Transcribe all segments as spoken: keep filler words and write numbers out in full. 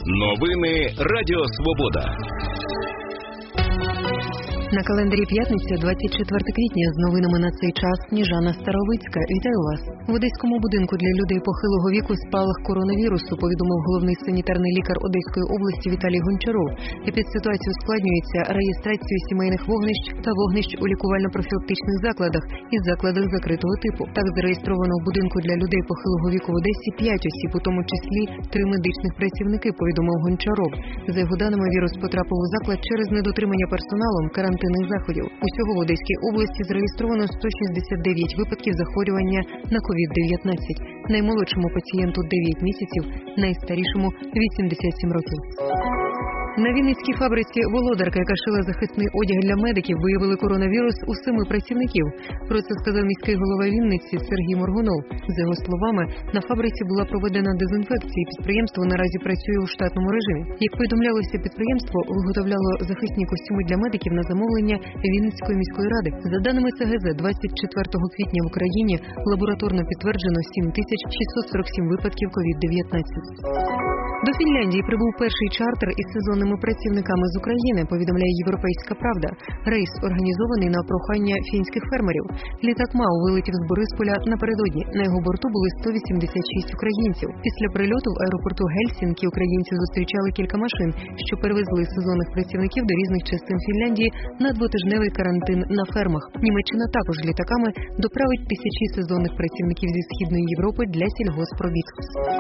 Новини Радіо Свобода. На календарі п'ятниця, двадцять четвертого квітня, з новинами на цей час Сніжана Старовицька. Вітаю вас. В Одеському будинку для людей похилого віку спалах коронавірусу, повідомив головний санітарний лікар Одеської області Віталій Гончаров. Епідситуація ускладнюється реєстрацією сімейних вогнищ та вогнищ у лікувально-профілактичних закладах і закладах закритого типу. Так, зареєстровано в будинку для людей похилого віку в Одесі п'ять осіб, у тому числі три медичних працівники, повідомив Гончаров. За його даними, вірус потрапив у заклад через недотримання персоналом карантинних заходів. Усього в Одеській області зареєстровано сто шістдесят дев'ять випадків захворювання на ковід дев'ятнадцять. Наймолодшому пацієнту дев'ять місяців, найстарішому вісімдесят сім років. На Вінницькій фабриці «Володарка», яка шила захисний одяг для медиків, виявили коронавірус у семи працівників. Про це сказав міський голова Вінниці Сергій Моргунов. За його словами, на фабриці була проведена дезінфекція, і підприємство наразі працює у штатному режимі. Як повідомлялося, підприємство виготовляло захисні костюми для медиків на замовлення Вінницької міської ради. За даними Це Ге Зет, двадцять четвертого квітня в Україні лабораторно підтверджено сім тисяч шістсот сорок сім випадків ковід дев'ятнадцять. До Фінляндії прибув перший чартер із сезонними працівниками з України, повідомляє «Європейська правда». Рейс організований на прохання фінських фермерів. Літак МАУ вилетів з Борисполя напередодні. На його борту були сто вісімдесят шість українців. Після прильоту в аеропорту Гельсінкі українці зустрічали кілька машин, що перевезли сезонних працівників до різних частин Фінляндії на двотижневий карантин на фермах. Німеччина також літаками доправить тисячі сезонних працівників зі Східної Європи для сільгоспробіт.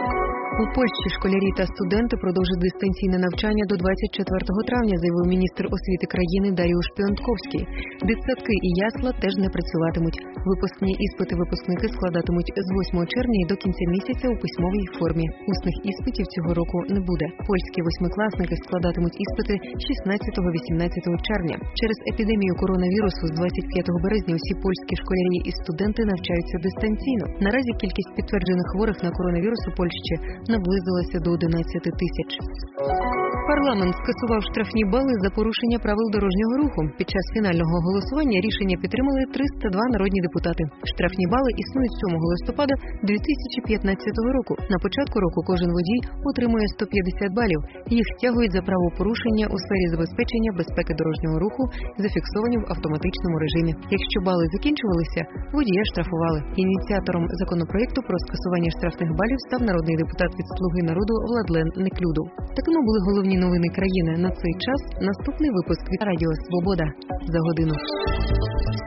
У Польщі школярі та студенти продовжать дистанційне навчання до двадцять четвертого травня, заявив міністр освіти країни Даріуш Піонтковський. Дитсадки і ясла теж не працюватимуть. Випускні іспити випускники складатимуть з восьмого червня і до кінця місяця у письмовій формі. Усних іспитів цього року не буде. Польські восьмикласники складатимуть іспити шістнадцятого-вісімнадцятого червня. Через епідемію коронавірусу з двадцять п'ятого березня усі польські школярі і студенти навчаються дистанційно. Наразі кількість підтверджених хворих на коронавірус у Польщі наблизилася до одинадцяти тисяч. Парламент скасував штрафні бали за порушення правил дорожнього руху. Під час фінального голосування рішення підтримали триста два народні депутати. Штрафні бали існують з сьомого листопада дві тисячі п'ятнадцятого року. На початку року кожен водій отримує сто п'ятдесят балів. Їх стягують за правопорушення у сфері забезпечення безпеки дорожнього руху, зафіксовані в автоматичному режимі. Якщо бали закінчувалися, водія штрафували. Ініціатором законопроекту про скасування штрафних балів став народний депутат від «Слуги народу» Владлен Неклюдов. Такими були головні новини країни на цей час. Наступний випуск від Радіо Свобода за годину.